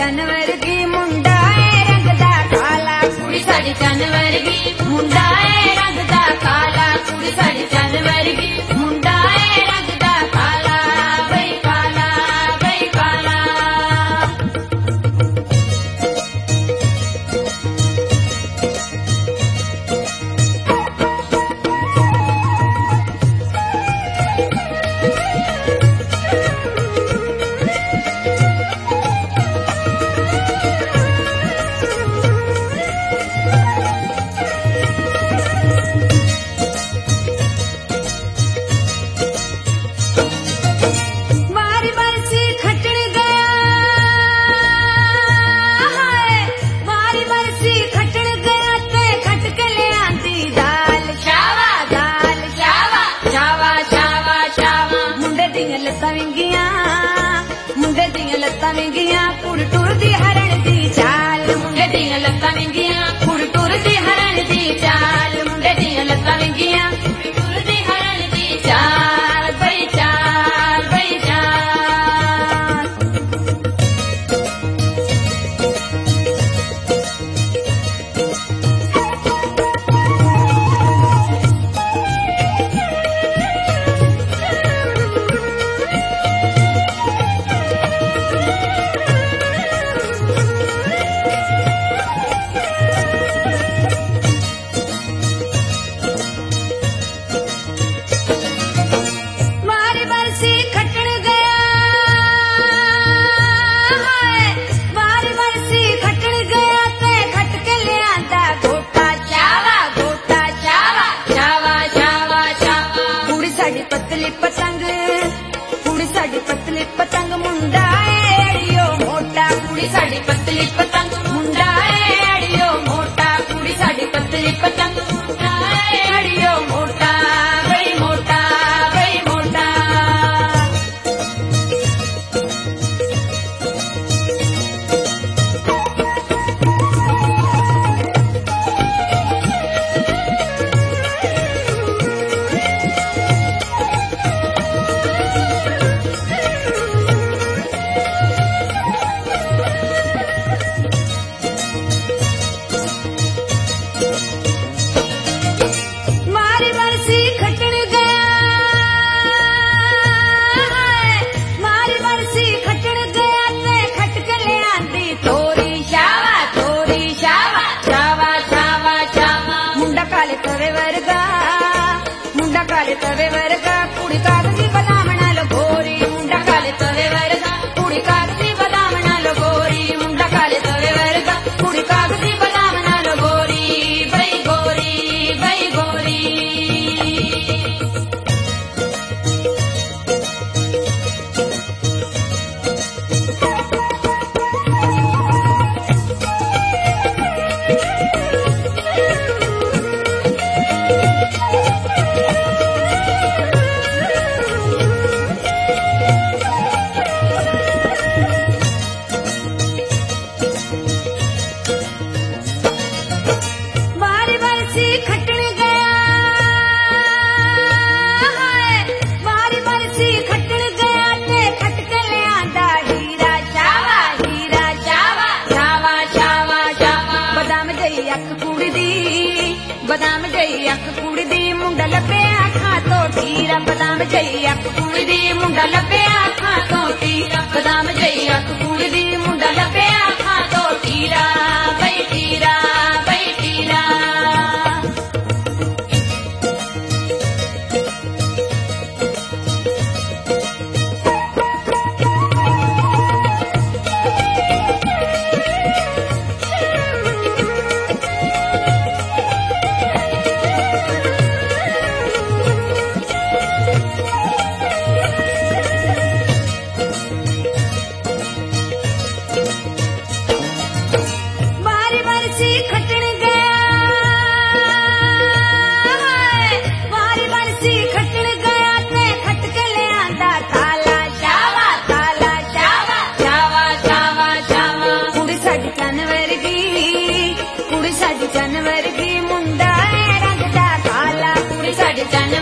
चन्न वर्गी मुंडा है रंग दा काला कुड़ी साड़ी चन्न वर्गी मुंडा है रंग दा काला कुड़ी साड़ी चन्न वर्गी मुंडा है रंग दा काला बई काला बई काला। मुंडे दियां लत्तां विंगियां कुड़ टुरदी हरण दी चाल मुंडे दियां लत्तां विंगियां कुड़ टुरदी हरण दी चाल मुंडे दियां लत्तां विंगियां कुड़ टुरदी हरण दी चाल बई चाल बई चाल। पतली पतंग कुड़ी साड़ी पतली पतंग मुंडा है अड़ियो मोटा कुड़ी साड़ी पतली पतंग मुंडा है अड़ियो मोटा कुड़ी साड़ी पतली पतंग मुंडा है अड़ियो मोटा बई मोटा बई मोटा। मुंडा काले तवे वर्गा कुड़ी कागजी बदामना लगोरी मुंडा काले तवे वर्गा कुड़ी कागजी बदामना लगोरी मुंडा काले तवे वर्गा कुड़ी कागजी बदामना लगोरी बई गोरी बई गोरी। बदाम जई अख कुड़ी दी मुंडा लपे आखां तो ठीरा बदाम जई अख कुड़ी दी मुंडा लपे आखां तो ठीरा बदाम जई अख कुड़ी दी मुंडा लपे आखां तो ठीरा बई ठीरा बई ठीरा। चन्न वर्गी मुंडा है रंग दा काला कुड़ी साड़ी चन्न